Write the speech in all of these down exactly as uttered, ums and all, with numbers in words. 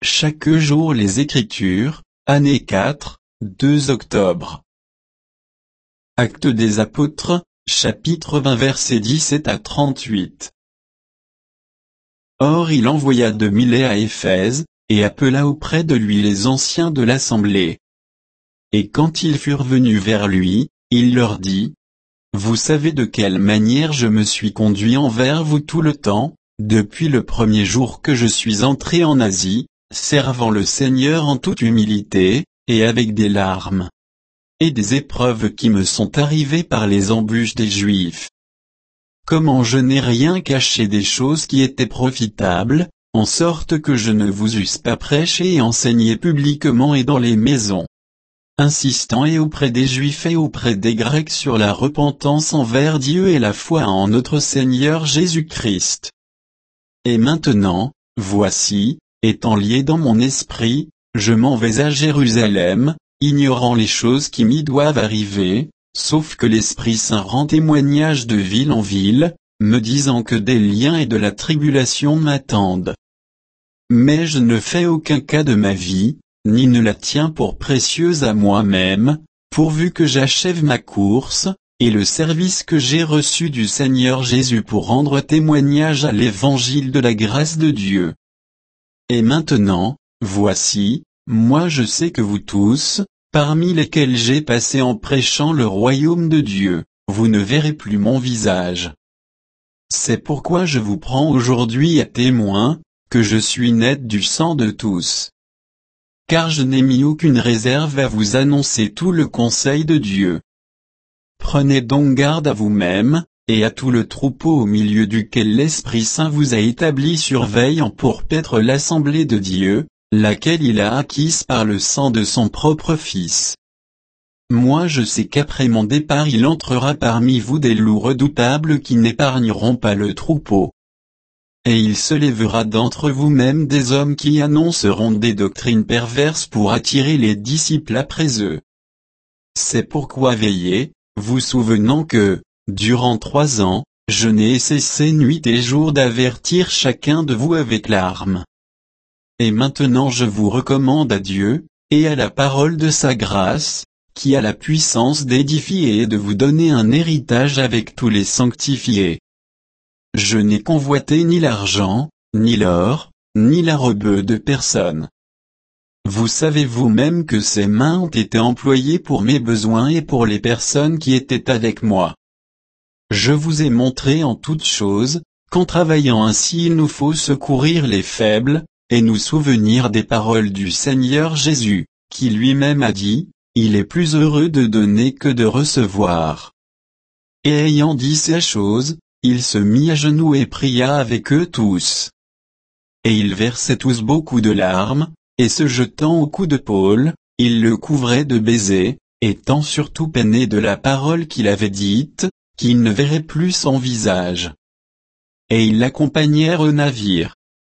chaque jour les Écritures, année quatre, deux octobre. Actes des Apôtres, chapitre vingt versets dix-sept à trente-huit. Or il envoya de Milet à Éphèse, et appela auprès de lui les anciens de l'assemblée. Et quand ils furent venus vers lui, il leur dit, « Vous savez de quelle manière je me suis conduit envers vous tout le temps, depuis le premier jour que je suis entré en Asie, servant le Seigneur en toute humilité, et avec des larmes, et des épreuves qui me sont arrivées par les embûches des Juifs. Comment je n'ai rien caché des choses qui étaient profitables, en sorte que je ne vous eusse pas prêché et enseigné publiquement et dans les maisons, insistant et auprès des Juifs et auprès des Grecs sur la repentance envers Dieu et la foi en notre Seigneur Jésus-Christ. Et maintenant, voici, étant lié dans mon esprit, je m'en vais à Jérusalem, ignorant les choses qui m'y doivent arriver, sauf que l'Esprit Saint rend témoignage de ville en ville, me disant que des liens et de la tribulation m'attendent. Mais je ne fais aucun cas de ma vie, ni ne la tiens pour précieuse à moi-même, pourvu que j'achève ma course, et le service que j'ai reçu du Seigneur Jésus pour rendre témoignage à l'évangile de la grâce de Dieu. Et maintenant, voici, moi je sais que vous tous, parmi lesquels j'ai passé en prêchant le royaume de Dieu, vous ne verrez plus mon visage. C'est pourquoi je vous prends aujourd'hui à témoin, que je suis net du sang de tous. Car je n'ai mis aucune réserve à vous annoncer tout le conseil de Dieu. Prenez donc garde à vous-même, et à tout le troupeau au milieu duquel l'Esprit Saint vous a établi surveillant pour paître l'assemblée de Dieu, laquelle il a acquise par le sang de son propre Fils. Moi je sais qu'après mon départ il entrera parmi vous des loups redoutables qui n'épargneront pas le troupeau. Et il se lèvera d'entre vous-mêmes des hommes qui annonceront des doctrines perverses pour attirer les disciples après eux. C'est pourquoi veillez, vous souvenant que, durant trois ans, je n'ai cessé nuit et jour d'avertir chacun de vous avec larmes. Et maintenant je vous recommande à Dieu, et à la parole de sa grâce, qui a la puissance d'édifier et de vous donner un héritage avec tous les sanctifiés. Je n'ai convoité ni l'argent, ni l'or, ni la rebeu de personne. Vous savez vous-même que ces mains ont été employées pour mes besoins et pour les personnes qui étaient avec moi. Je vous ai montré en toutes choses, qu'en travaillant ainsi il nous faut secourir les faibles, et nous souvenir des paroles du Seigneur Jésus, qui lui-même a dit, « Il est plus heureux de donner que de recevoir. » Et ayant dit ces choses, il se mit à genoux et pria avec eux tous. Et ils versaient tous beaucoup de larmes, et se jetant au cou de Paul, ils le couvraient de baisers, étant surtout peinés de la parole qu'il avait dite, qu'il ne verrait plus son visage. Et ils l'accompagnèrent au navire.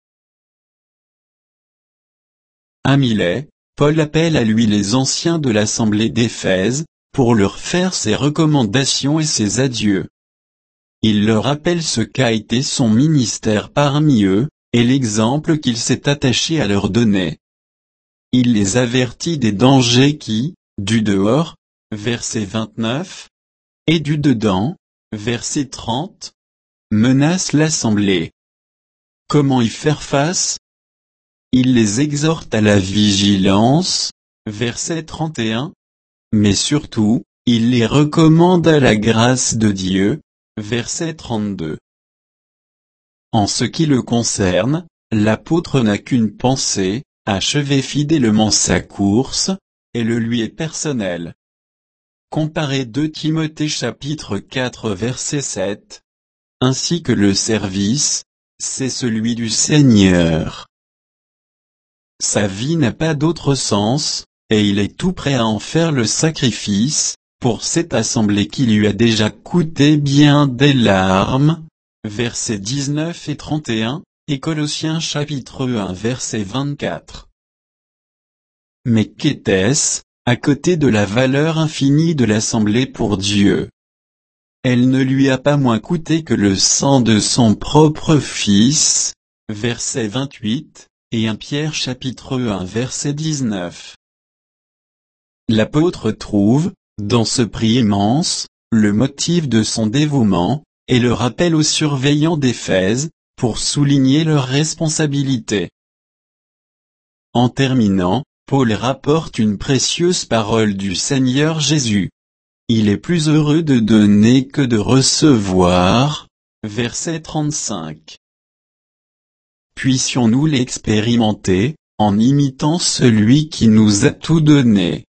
À Milet, Paul appelle à lui les anciens de l'assemblée d'Éphèse, pour leur faire ses recommandations et ses adieux. Il leur rappelle ce qu'a été son ministère parmi eux, et l'exemple qu'il s'est attaché à leur donner. Il les avertit des dangers qui, du dehors, verset vingt-neuf, et du dedans, verset trente, menacent l'assemblée. Comment y faire face? Il les exhorte à la vigilance, verset trente et un, mais surtout, il les recommande à la grâce de Dieu, verset trente-deux. En ce qui le concerne, l'apôtre n'a qu'une pensée, achever fidèlement sa course, et le lui est personnel. Comparez deux Timothée chapitre quatre verset sept. Ainsi que le service, c'est celui du Seigneur. Sa vie n'a pas d'autre sens, et il est tout prêt à en faire le sacrifice, pour cette assemblée qui lui a déjà coûté bien des larmes, versets dix-neuf et trente et un, et Colossiens chapitre un verset vingt-quatre. Mais qu'était-ce, à côté de la valeur infinie de l'assemblée pour Dieu? Elle ne lui a pas moins coûté que le sang de son propre Fils, verset vingt-huit, et un Pierre chapitre un verset dix-neuf. L'apôtre trouve, dans ce prix immense, le motif de son dévouement, et le rappel aux surveillants d'Éphèse, pour souligner leur responsabilité. En terminant, Paul rapporte une précieuse parole du Seigneur Jésus. Il est plus heureux de donner que de recevoir. Verset trente-cinq. Puissions-nous l'expérimenter, en imitant celui qui nous a tout donné.